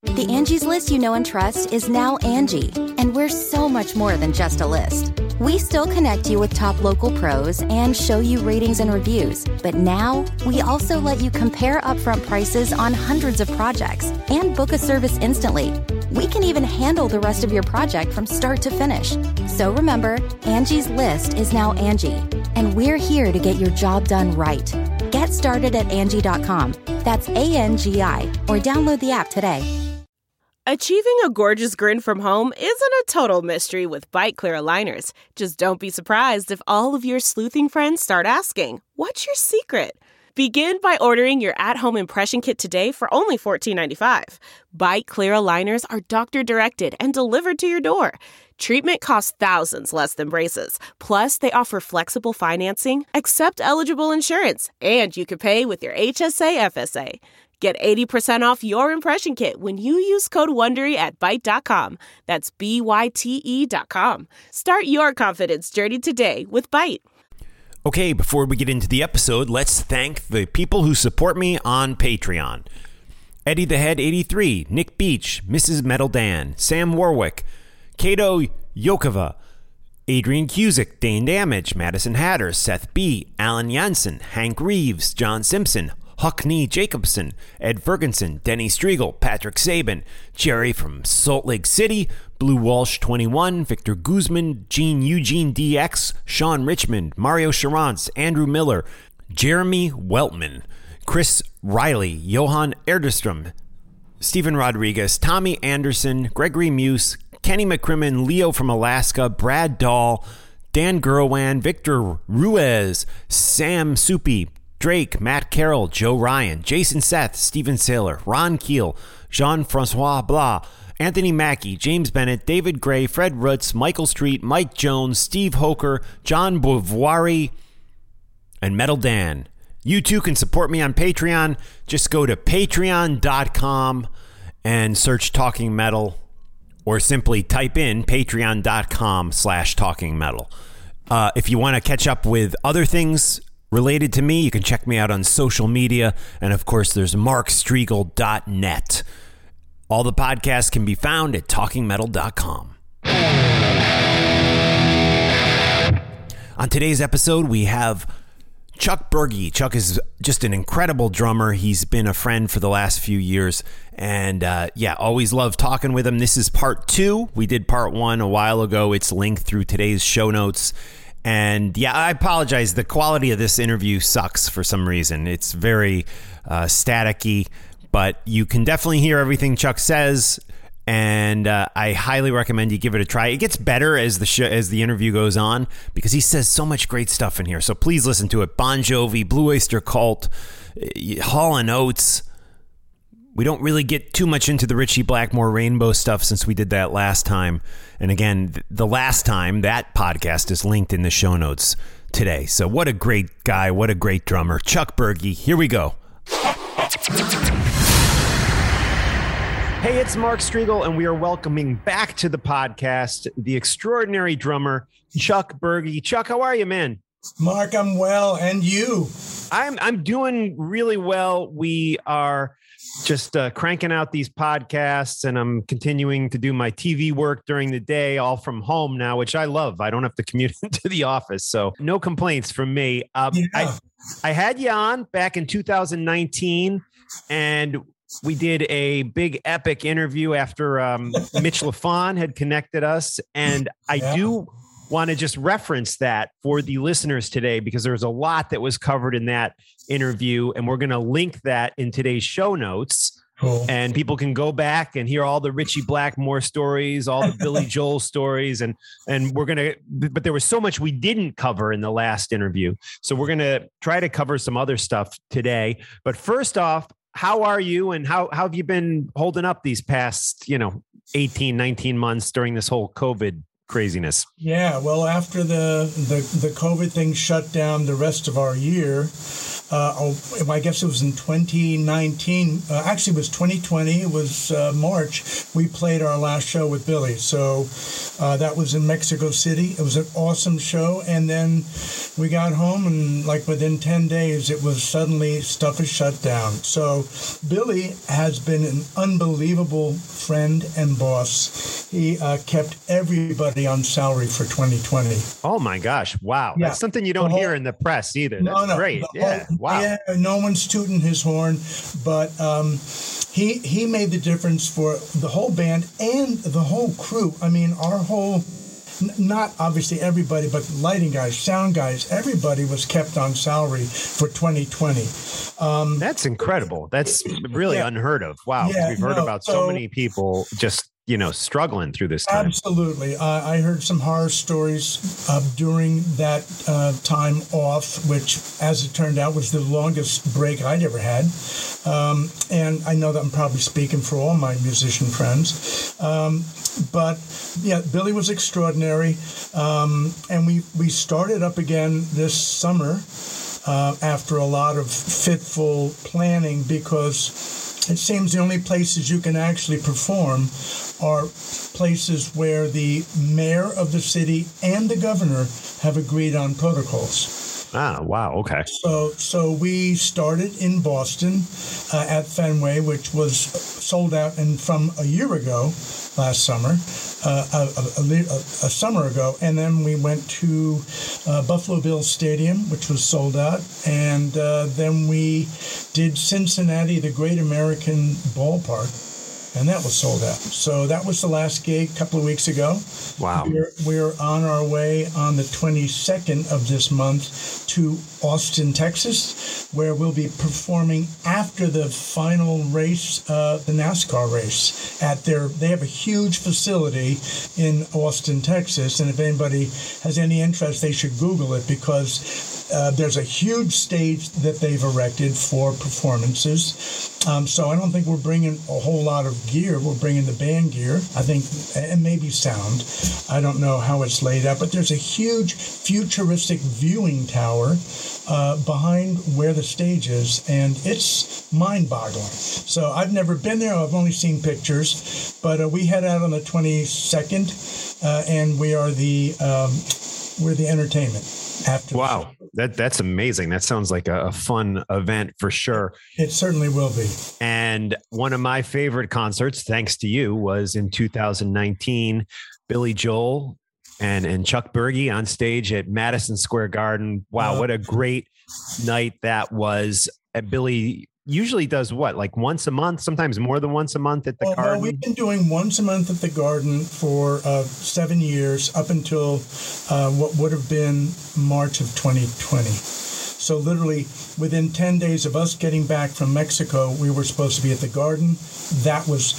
The Angie's List you know and trust is now Angie, and we're so much more than just a list. We still connect you with top local pros and show you ratings and reviews, but now we also let you compare upfront prices on hundreds of projects and book a service instantly. We can even handle the rest of your project from start to finish. So remember, Angie's List is now Angie, and we're here to get your job done right. Get started at Angie.com. That's ANGI, or download the app today. Achieving a gorgeous grin from home isn't a total mystery with Byte Clear aligners. Just don't be surprised if all of your sleuthing friends start asking, "What's your secret?" Begin by ordering your at-home impression kit today for only $14.95. Byte Clear aligners are doctor-directed and delivered to your door. Treatment costs thousands less than braces. Plus, they offer flexible financing, accept eligible insurance, and you can pay with your HSA FSA. Get 80% off your impression kit when you use code WONDERY at Byte.com. That's BYTE.com. Start your confidence journey today with Byte. Okay, before we get into the episode, let's thank the people who support me on Patreon. Eddie the Head 83, Nick Beach, Mrs. Metal Dan, Sam Warwick, Kato Yokova, Adrian Cusick, Dane Damage, Madison Hatter, Seth B., Alan Jansen, Hank Reeves, John Simpson, Huckney Jacobson, Ed Ferguson, Denny Striegel, Patrick Sabin, Jerry from Salt Lake City, Blue Walsh 21, Victor Guzman, Gene Eugene DX, Sean Richmond, Mario Charance, Andrew Miller, Jeremy Weltman, Chris Riley, Johan Erderstrom, Stephen Rodriguez, Tommy Anderson, Gregory Muse, Kenny McCrimmon, Leo from Alaska, Brad Dahl, Dan Gerwan, Victor Ruiz, Sam Soupy, Drake, Matt Carroll, Joe Ryan, Jason Seth, Stephen Saylor, Ron Keel, Jean-Francois Blah, Anthony Mackey, James Bennett, David Gray, Fred Rutz, Michael Street, Mike Jones, Steve Hoker, John Beauvoiry, and Metal Dan. You too can support me on Patreon. Just go to patreon.com and search Talking Metal, or simply type in patreon.com/Talking Metal. If you want to catch up with other things related to me, you can check me out on social media. And of course, there's markstriegel.net. All the podcasts can be found at talkingmetal.com. On today's episode, we have Chuck Berge. Chuck is just an incredible drummer. He's been a friend for the last few years. And always love talking with him. This is part 2. We did part 1 a while ago. It's linked through today's show notes. And yeah, I apologize. The quality of this interview sucks for some reason. It's very staticky, but you can definitely hear everything Chuck says. And I highly recommend you give it a try. It gets better as the interview goes on because he says so much great stuff in here. So please listen to it. Bon Jovi, Blue Oyster Cult, Hall & Oates. We don't really get too much into the Ritchie Blackmore Rainbow stuff since we did that last time. And again, the last time, that podcast is linked in the show notes today. So what a great guy. What a great drummer. Chuck Berge. Here we go. Hey, it's Mark Striegel, and we are welcoming back to the podcast the extraordinary drummer, Chuck Berge. Chuck, how are you, man? Mark, I'm well. And you? I'm doing really well. We are just cranking out these podcasts, and I'm continuing to do my TV work during the day, all from home now, which I love. I don't have to commute into the office, so no complaints from me. I had you on back in 2019, and we did a big epic interview after Mitch LaFon had connected us, and I do want to just reference that for the listeners today because there's a lot that was covered in that interview, and we're going to link that in today's show notes. Cool. And people can go back and hear all the Ritchie Blackmore stories, all the Billy Joel stories, and we're going to, but there was so much we didn't cover in the last interview. So we're going to try to cover some other stuff today. But first off, how are you, and how have you been holding up these past, 18, 19 months during this whole COVID craziness. Yeah, well, after the COVID thing shut down the rest of our year, I guess it was in 2019. Actually, it was 2020. It was March. We played our last show with Billy. So that was in Mexico City. It was an awesome show. And then we got home, and like within 10 days, it was suddenly stuff is shut down. So Billy has been an unbelievable friend and boss. He kept everybody on salary for 2020. Oh my gosh! Wow, Yeah. that's something you don't hear in the press either. That's great. Yeah, wow. Yeah, no one's tooting his horn, but he made the difference for the whole band and the whole crew. I mean, our whole, not obviously everybody, but lighting guys, sound guys, everybody was kept on salary for 2020. That's incredible. That's really unheard of. Wow, Yeah, we've heard no, about so many people just struggling through this time. Absolutely. I heard some horror stories during that time off, which, as it turned out, was the longest break I'd ever had. And I know that I'm probably speaking for all my musician friends. But, yeah, Billy was extraordinary. And we started up again this summer after a lot of fitful planning, because it seems the only places you can actually perform are places where the mayor of the city and the governor have agreed on protocols. Ah, wow. Okay. So we started in Boston at Fenway, which was sold out, and from a year ago, last summer, a summer ago, and then we went to Buffalo Bills Stadium, which was sold out, and then we did Cincinnati, the Great American Ballpark, and that was sold out. So that was the last gig a couple of weeks ago. Wow. We're on our way on the 22nd of this month to Austin, Texas, where we'll be performing after the final race, the NASCAR race. They have a huge facility in Austin, Texas, and if anybody has any interest, they should Google it, because there's a huge stage that they've erected for performances. So I don't think we're bringing a whole lot of gear. We're bringing the band gear, I think, and maybe sound. I don't know how it's laid out, but there's a huge futuristic viewing tower behind where the stage is, and it's mind-boggling. So I've never been there. I've only seen pictures, but we head out on the 22nd, and we're the entertainment. After Wow, that's amazing. That sounds like a fun event for sure. It certainly will be. And one of my favorite concerts, thanks to you, was in 2019. Billy Joel and Chuck Berge on stage at Madison Square Garden. Wow, what a great night that was. Billy usually does what, like once a month, sometimes more than once a month at the Garden? Well, we've been doing once a month at the Garden for 7 years, up until what would have been March of 2020. So literally within 10 days of us getting back from Mexico, we were supposed to be at the Garden. That was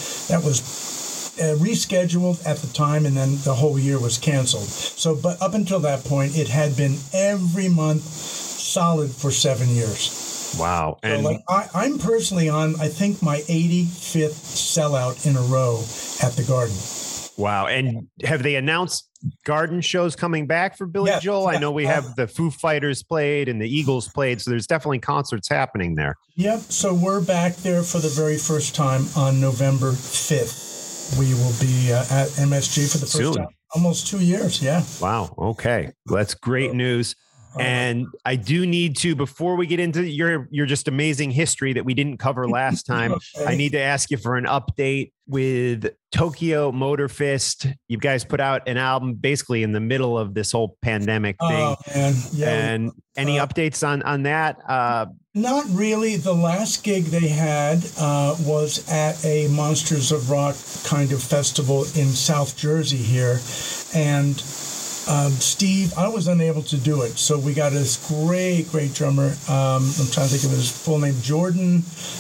rescheduled at the time, and then the whole year was canceled. So, but up until that point, it had been every month solid for 7 years. Wow. And so I'm personally on, I think, my 85th sellout in a row at the Garden. Wow. And have they announced Garden shows coming back for Billy Joel? I know we have the Foo Fighters played and the Eagles played, so there's definitely concerts happening there. Yep. So we're back there for the very first time on November 5th. We will be at MSG for the first time. Almost 2 years. Yeah. Wow. Okay. Well, that's great news. And I do need to, before we get into your just amazing history that we didn't cover last time, okay, I need to ask you for an update with Tokyo Motor Fist. You guys put out an album basically in the middle of this whole pandemic thing. Oh, man. Yeah, and any updates on that? Not really. The last gig they had was at a Monsters of Rock kind of festival in South Jersey here. And Steve, I was unable to do it, so we got this great drummer. I'm trying to think of his full name, Jordan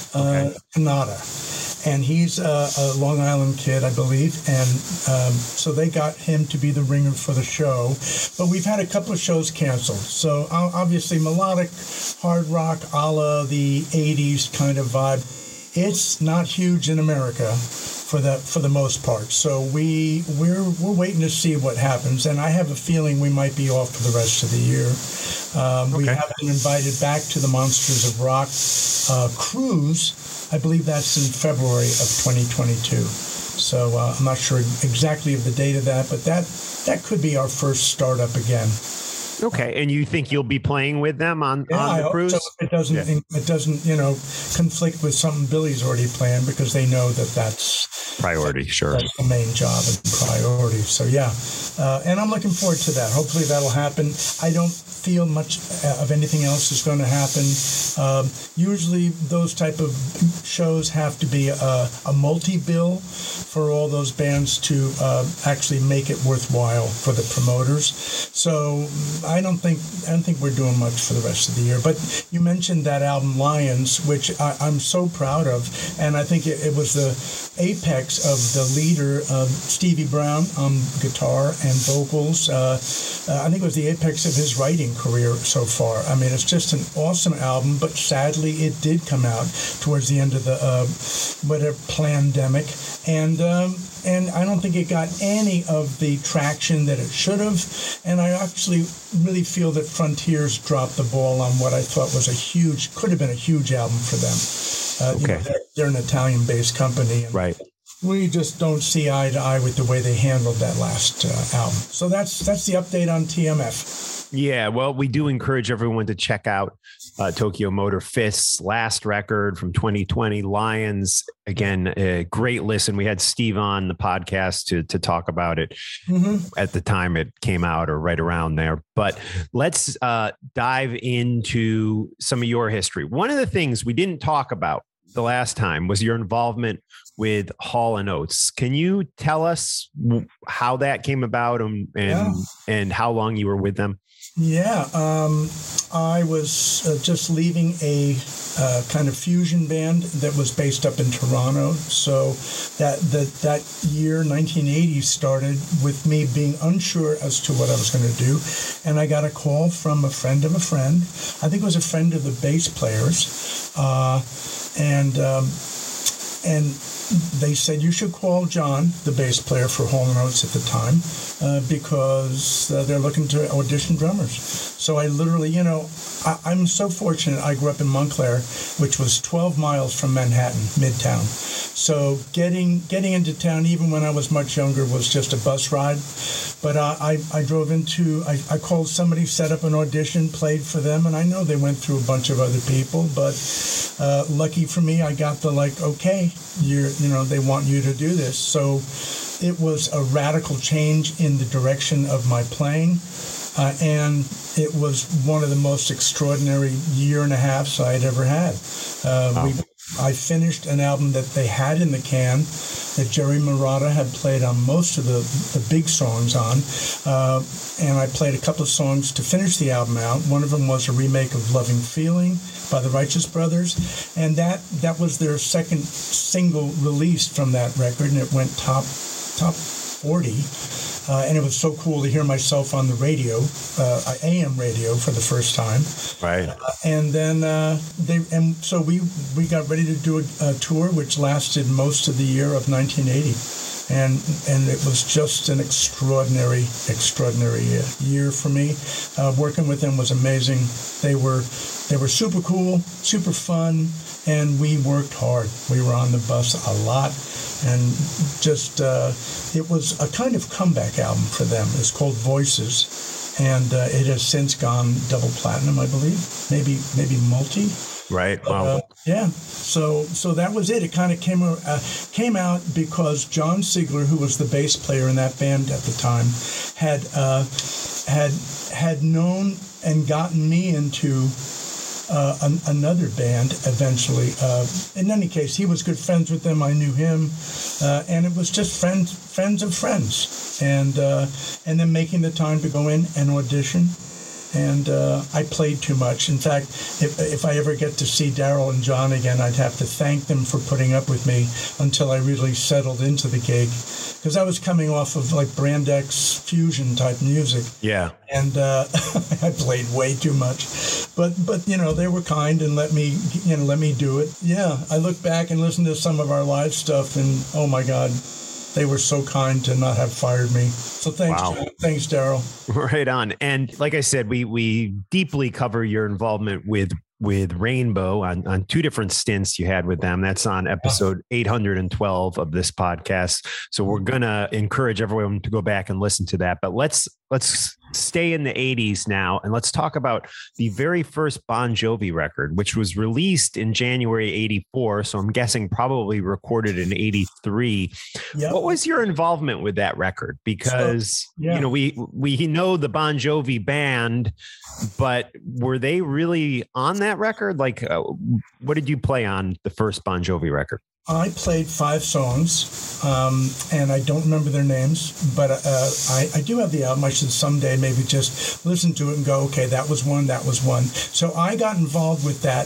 Kanata, and he's a Long Island kid, I believe, and so they got him to be the ringer for the show. But we've had a couple of shows canceled, so obviously melodic hard rock a la the 80s kind of vibe. It's not huge in America for the most part. So we're waiting to see what happens, and I have a feeling we might be off for the rest of the year. We have been invited back to the Monsters of Rock cruise. I believe that's in February of 2022. So I'm not sure exactly of the date of that, but that could be our first startup again. Okay, and you think you'll be playing with them on the cruise? So it doesn't conflict with something Billy's already planned, because they know that's priority. Sure, that's the main job and priority. So and I'm looking forward to that. Hopefully that'll happen. I don't feel much of anything else is going to happen. Usually those type of shows have to be a multi-bill for all those bands to actually make it worthwhile for the promoters. So I don't think we're doing much for the rest of the year. But you mentioned that album Lions, which I'm so proud of, and I think it was the apex of the leader, Stevie Brown, on guitar and vocals. I think it was the apex of his writing career so far. I mean, it's just an awesome album, but sadly it did come out towards the end of the pandemic, and I don't think it got any of the traction that it should have. And I actually really feel that Frontiers dropped the ball on what I thought was could have been a huge album for them. They're an Italian-based company, and right. We just don't see eye to eye with the way they handled that last album. So that's the update on TMF. Yeah, well, we do encourage everyone to check out Tokyo Motor Fist's last record from 2020, Lions. Again, a great listen. We had Steve on the podcast to talk about it at the time it came out, or right around there. But let's dive into some of your history. One of the things we didn't talk about the last time was your involvement with Hall & Oates. Can you tell us how that came about and how long you were with them? Yeah, I was just leaving a kind of fusion band that was based up in Toronto. So that year, 1980, started with me being unsure as to what I was going to do. And I got a call from a friend of a friend. I think it was a friend of the bass players. And they said, you should call John, the bass player for Hall & Oates at the time, because they're looking to audition drummers. So I literally, I'm so fortunate. I grew up in Montclair, which was 12 miles from Manhattan, Midtown. So getting into town, even when I was much younger, was just a bus ride. But I drove into, I called somebody, set up an audition, played for them, and I know they went through a bunch of other people, but lucky for me, I got the okay, they want you to do this. So it was a radical change in the direction of my playing, and it was one of the most extraordinary year and a half I'd ever had. I finished an album that they had in the can, that Jerry Marotta had played on most of the big songs on, and I played a couple of songs to finish the album out. One of them was a remake of Loving Feeling by the Righteous Brothers, and that was their second single released from that record, and it went top 40. And it was so cool to hear myself on the radio, AM radio, for the first time. Right. And then so we got ready to do a tour, which lasted most of the year of 1980. And it was just an extraordinary year for me. Working with them was amazing. They were super cool, super fun, and we worked hard. We were on the bus a lot, and just it was a kind of comeback album for them. It's called Voices, and it has since gone double platinum, I believe, maybe multi. Right. Wow. Yeah. So that was it. It kind of came out because John Sigler, who was the bass player in that band at the time, had known and gotten me into another band eventually. In any case, he was good friends with them. I knew him, and it was just friends of friends, and then making the time to go in and audition. And I played too much. In fact, if I ever get to see Daryl and John again, I'd have to thank them for putting up with me until I really settled into the gig. Because I was coming off of Brand X fusion type music. Yeah. And I played way too much. but they were kind and let me do it. Yeah, I look back and listen to some of our live stuff, and oh my God, they were so kind to not have fired me. So thanks, wow. John. Thanks, Daryl. Right on. And like I said, we deeply cover your involvement with Rainbow on two different stints you had with them. That's on episode 812 of this podcast. So we're going to encourage everyone to go back and listen to that. But let's stay in the 80s now, and let's talk about the very first Bon Jovi record, which was released in January 84. So I'm guessing probably recorded in 83. Yep. What was your involvement with that record? Because, we know the Bon Jovi band, but were they really on that record? Like, what did you play on the first Bon Jovi record? I played 5 songs, and I don't remember their names, but I do have the album. I should someday maybe just listen to it and go, okay, that was one. So I got involved with that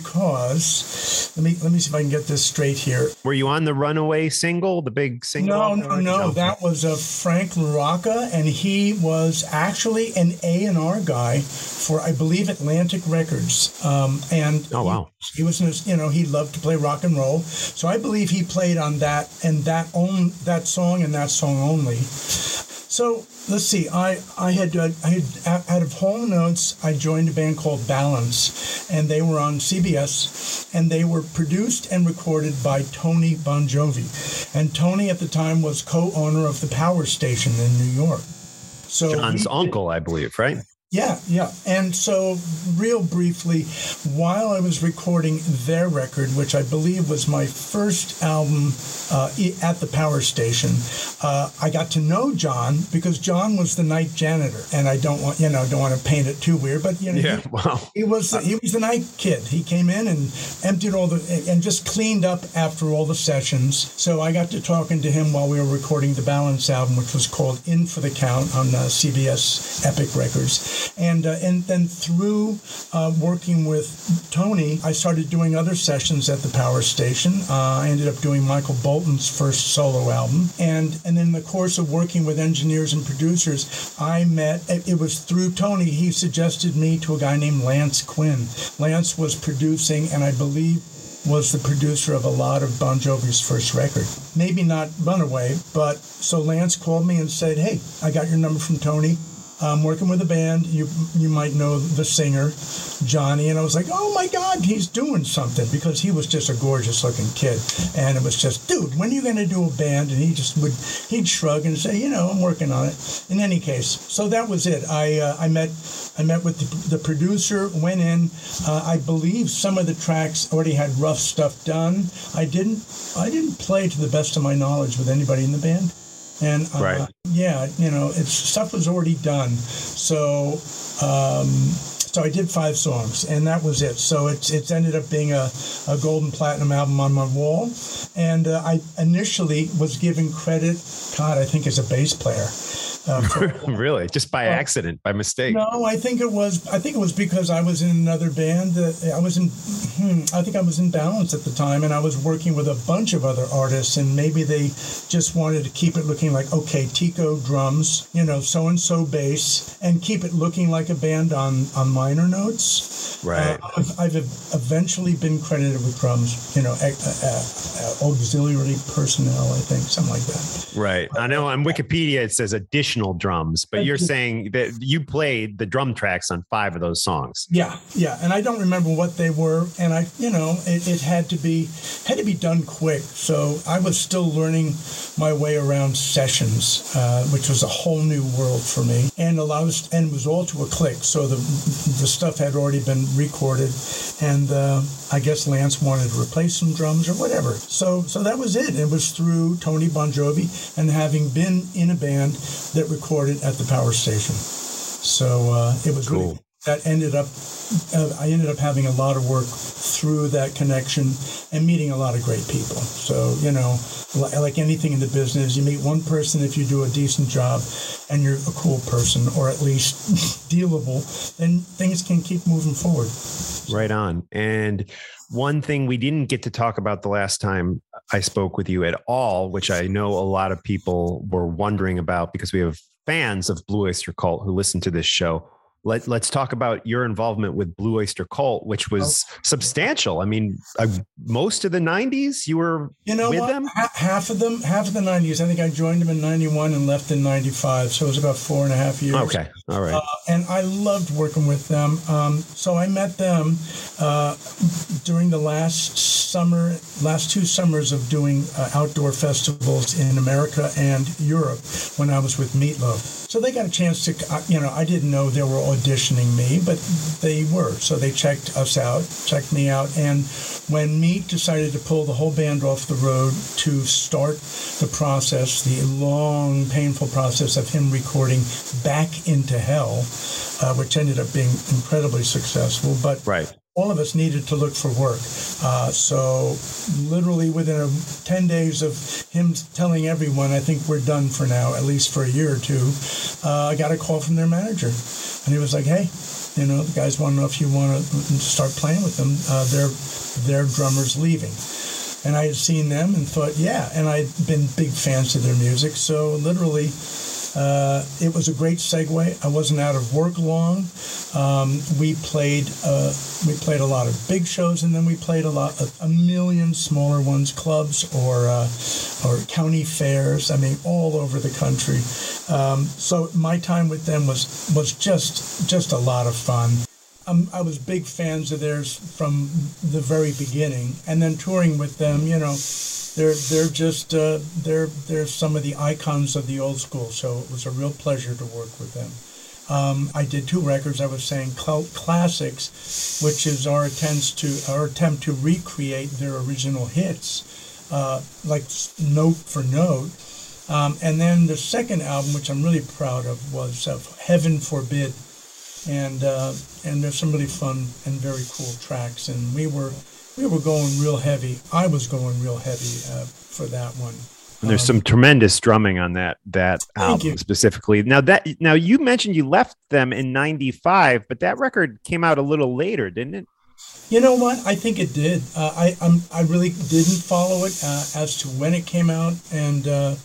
because, let me see if I can get this straight here. Were you on the Runaway single, the big single? No. That was Frank LaRocca, and he was actually an A&R guy for, I believe, Atlantic Records. And oh, wow. He was, he loved to play rock and roll. So I believe he played on that and that song and that song only. So let's see. I had out of Hall & Oates, I joined a band called Balance, and they were on CBS, and they were produced and recorded by Tony Bon Jovi, and Tony at the time was co-owner of the Power Station in New York. So John's uncle, I believe, right? Yeah. And so real briefly, while I was recording their record, which I believe was my first album at the Power Station, I got to know John because John was the night janitor. And I don't want to paint it too weird, but he was the night kid. He came in and emptied and just cleaned up after all the sessions. So I got to talking to him while we were recording the Balance album, which was called In for the Count on CBS Epic Records. And then through working with Tony, I started doing other sessions at the Power Station. I ended up doing Michael Bolton's first solo album. And in the course of working with engineers and producers, it was through Tony, he suggested me to a guy named Lance Quinn. Lance was producing, and I believe was the producer of a lot of Bon Jovi's first record. Maybe not Runaway, but so Lance called me and said, hey, I got your number from Tony. I'm working with a band. You might know the singer, Johnny. And I was like, oh, my God, he's doing something, because he was just a gorgeous-looking kid. And it was just, dude, when are you going to do a band? And he'd shrug and say, I'm working on it. In any case, so that was it. I met with the producer, went in. I believe some of the tracks already had rough stuff done. I didn't play to the best of my knowledge with anybody in the band. And right. Stuff was already done. So I did 5 songs, and that was it. So it's ended up being a gold and platinum album on my wall. And I initially was given credit, I think as a bass player. Really? Just by accident, by mistake? No, I think it was because I was in another band. I think I was in Balance at the time, and I was working with a bunch of other artists, and maybe they just wanted to keep it looking like, okay, Tico drums, so-and-so bass, and keep it looking like a band on minor notes. Right. I've eventually been credited with drums, auxiliary personnel, I think, something like that. Right. I know on Wikipedia it says additional drums, but you're saying that you played the drum tracks on 5 of those songs. Yeah. And I don't remember what they were, and it had to be done quick. So I was still learning my way around sessions, which was a whole new world for me, and it was all to a click. So the stuff had already been recorded, and I guess Lance wanted to replace some drums or whatever. So that was it. It was through Tony Bon Jovi and having been in a band that recorded at the Power Station. So it was cool. Really, that I ended up having a lot of work through that connection and meeting a lot of great people. So, like anything in the business, you meet one person if you do a decent job and you're a cool person, or at least dealable, then things can keep moving forward. Right on. And one thing we didn't get to talk about the last time I spoke with you at all, which I know a lot of people were wondering about because we have fans of Blue Oyster Cult who listen to this show, Let's talk about your involvement with Blue Oyster Cult, which was substantial. I mean, most of the 90s you were with them? Half of the 90s. I think I joined them in 91 and left in 95. So it was about 4.5 years. Okay. All right. And I loved working with them. So I met them during the last two summers of doing outdoor festivals in America and Europe when I was with Meatloaf. So they got a chance to, I didn't know they were auditioning me, but they were. So they checked me out. And when Meat decided to pull the whole band off the road to start the process, the long, painful process of him recording Back into Hell, which ended up being incredibly successful. But right. All of us needed to look for work. So literally within 10 days of him telling everyone, I think we're done for now, at least for a year or two, I got a call from their manager. And he was like, hey, the guys want to know if you want to start playing with them. Their drummer's leaving. And I had seen them and thought, yeah. And I'd been big fans of their music. So literally, it was a great segue. I wasn't out of work long. We played a lot of big shows, and then we played a million smaller ones, clubs or county fairs. I mean, all over the country. So my time with them was just a lot of fun. I was big fans of theirs from the very beginning, and then touring with them, they're some of the icons of the old school. So it was a real pleasure to work with them. I did 2 records. I was saying Cult Classics, which is our attempt to recreate their original hits, like note for note. And then the second album, which I'm really proud of, was Heaven Forbid. And there's some really fun and very cool tracks, and we were going real heavy. I was going real heavy for that one. And there's some tremendous drumming on that album specifically. Now you mentioned you left them in '95, but that record came out a little later, didn't it? You know what? I think it did. I really didn't follow it as to when it came out, and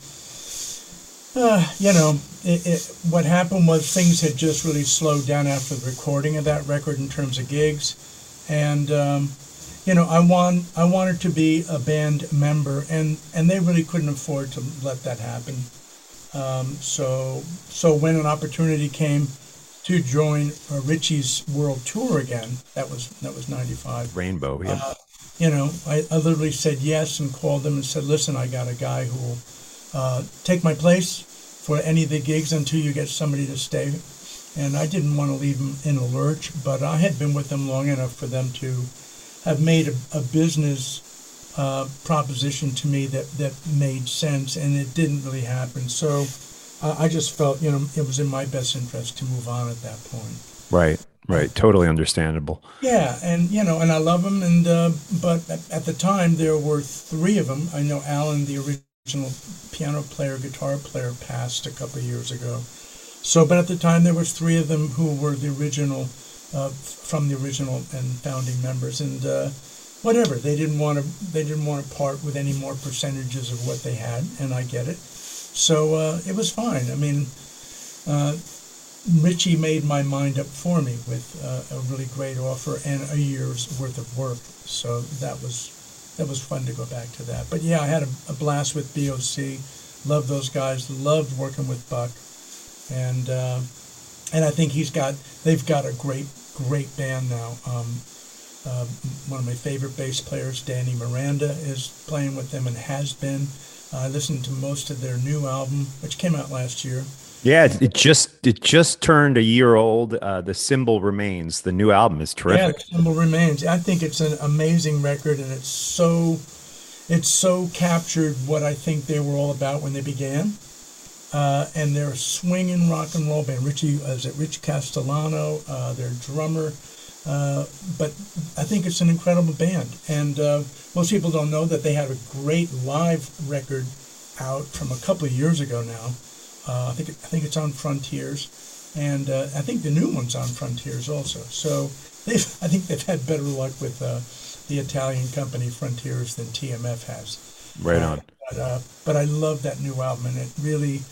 what happened was things had just really slowed down after the recording of that record in terms of gigs, and I wanted to be a band member, and they really couldn't afford to let that happen. So when an opportunity came to join Richie's world tour again, that was '95. Rainbow, yeah. I literally said yes and called them and said, listen, I got a guy who will take my place for any of the gigs until you get somebody to stay. And I didn't want to leave them in a lurch, but I had been with them long enough for them to have made a business proposition to me that made sense, and it didn't really happen. So I just felt, it was in my best interest to move on at that point. Right. Totally understandable. Yeah, and and I love them, and but at the time there were 3 of them. I know Alan, the original piano player, guitar player, passed a couple of years ago. So, but at the time there was 3 of them who were the original, from the original and founding members, and whatever, they didn't want to part with any more percentages of what they had, and I get it. So it was fine. I mean, Richie made my mind up for me with a really great offer and a year's worth of work. So that was fun to go back to that. But yeah, I had a blast with BOC. Loved those guys. Loved working with Buck, and I think they've got a great band now. One of my favorite bass players, Danny Miranda, is playing with them and has been. I listened to most of their new album, which came out last year. Yeah, it just turned a year old. The Symbol Remains. The new album is terrific. Yeah, The Symbol Remains. I think it's an amazing record, and it's so captured what I think they were all about when they began. And they're a swinging rock and roll band. Rich Castellano, their drummer. But I think it's an incredible band. And most people don't know that they had a great live record out from a couple of years ago now. I think it's on Frontiers, and I think the new one's on Frontiers also. So I think they've had better luck with the Italian company Frontiers than TMF has. Right on. But I love that new album, and it really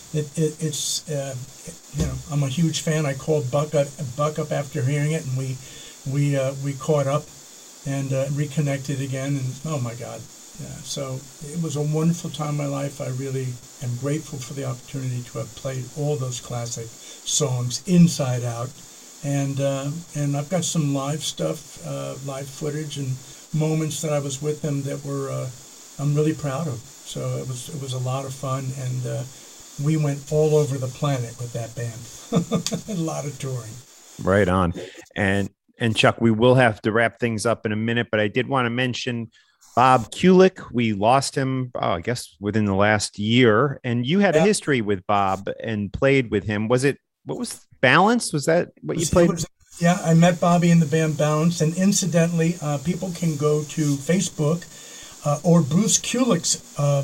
it's I'm a huge fan. I called Buck up after hearing it, and we caught up and reconnected again. And oh my God, yeah! So it was a wonderful time in my life. I really am grateful for the opportunity to have played all those classic songs inside out, and I've got some live stuff, live footage, and moments that I was with them that were I'm really proud of. So it was a lot of fun, and we went all over the planet with that band. A lot of touring. Right on. And Chuck, we will have to wrap things up in a minute, but I did want to mention Bob Kulick. We lost him, I guess, within the last year. And you had a history with Bob and played with him. What was Balance? Was that what you played? Yeah, I met Bobby in the band Balance. And incidentally, people can go to Facebook or Bruce Kulick's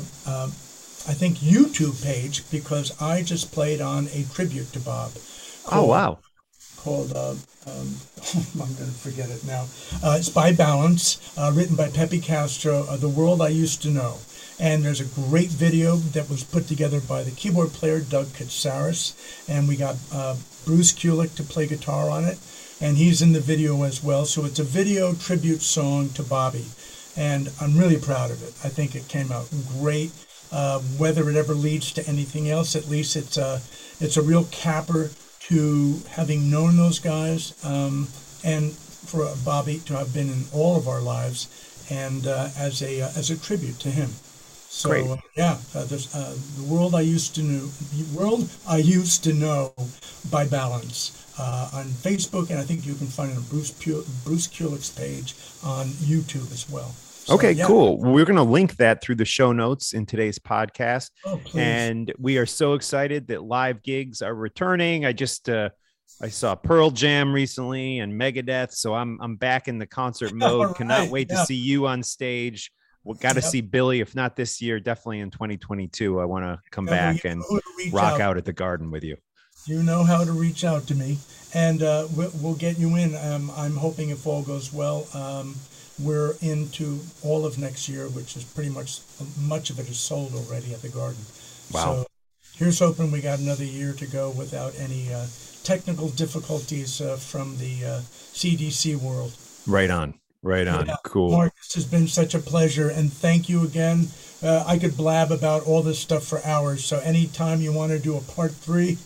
I think YouTube page, because I just played on a tribute to Bob. Wow. Called, I'm going to forget it now. It's by Balance, written by Pepe Castro, The World I Used to Know. And there's a great video that was put together by the keyboard player, Doug Katsaris. And we got Bruce Kulick to play guitar on it. And he's in the video as well. So it's a video tribute song to Bobby. And I'm really proud of it. I think it came out great. Whether it ever leads to anything else, at least it's a real capper to having known those guys, and for Bobby to have been in all of our lives, and as a tribute to him. So there's The World I Used to Know by Balance on Facebook, and I think you can find it on Bruce Kulick's page on YouTube as well. So, okay, cool. We're going to link that through the show notes in today's podcast. Oh, please. And we are so excited that live gigs are returning. I saw Pearl Jam recently and Megadeth, so I'm back in the concert mode. Right, Cannot wait to see you on stage. We got to see Billy, if not this year, definitely in 2022. I want to come back and rock out at the Garden with you. You know how to reach out to me, and we'll get you in. I'm hoping if all goes well. We're into all of next year, which is pretty much of it is sold already at the Garden. Wow. So here's hoping we got another year to go without any technical difficulties from the CDC world. Right on. Yeah. Cool. Mark, this has been such a pleasure, and thank you again. I could blab about all this stuff for hours, so anytime you want to do a part 3...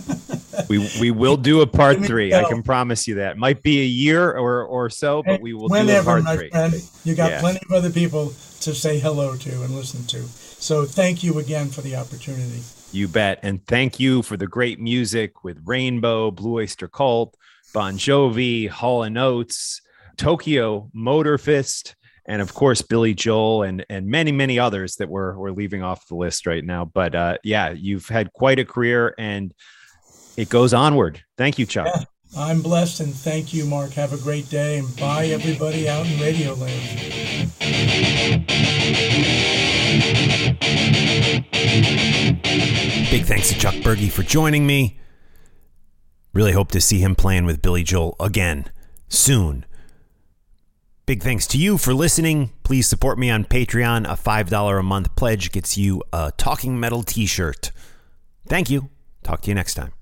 We will do a part 3. I can promise you that. Might be a year or so, but we will do a part 3. Friend, you got plenty of other people to say hello to and listen to. So thank you again for the opportunity. You bet. And thank you for the great music with Rainbow, Blue Oyster Cult, Bon Jovi, Hall & Oates, Tokyo, Motorfist, and of course, Billy Joel and many, many others that we're leaving off the list right now. But you've had quite a career, and it goes onward. Thank you, Chuck. Yeah, I'm blessed, and thank you, Mark. Have a great day, and bye, everybody out in Radio Land. Big thanks to Chuck Berge for joining me. Really hope to see him playing with Billy Joel again soon. Big thanks to you for listening. Please support me on Patreon. A $5 a month pledge gets you a Talking Metal t-shirt. Thank you. Talk to you next time.